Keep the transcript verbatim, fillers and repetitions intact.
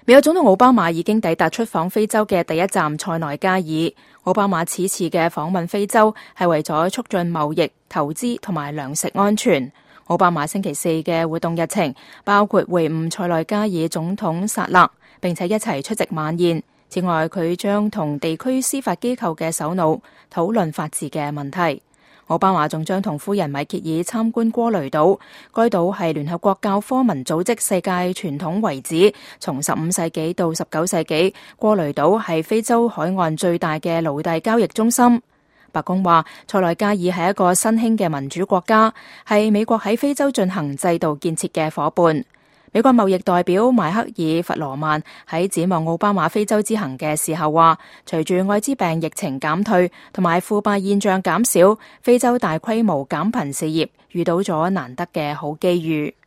美國總統奧巴馬已經抵達出訪非洲嘅第一站塞內加爾。奧巴馬此次嘅訪問非洲係為咗促進貿易、投資同埋糧食安全。奧巴馬星期四嘅活動日程包括會晤塞內加爾總統薩勒，並且一齊出席晚宴。此外，佢將同地區司法機構嘅首腦討論法治嘅問題。奧巴馬仲將同夫人米歇爾參觀哥雷島，該島係聯合國教科文組織世界傳統遺址，從十五世紀到十九世紀，哥雷島係非洲海岸最大嘅奴隸交易中心。白宮話，塞內加爾係一個新興嘅民主國家，係美國喺非洲進行制度建設嘅伙伴。美國貿易代表邁克爾弗羅曼喺展望奧巴馬非洲之行嘅時候話，隨住艾滋病疫情減退同埋腐敗現象減少，非洲大規模減貧事業遇到咗難得嘅好機遇。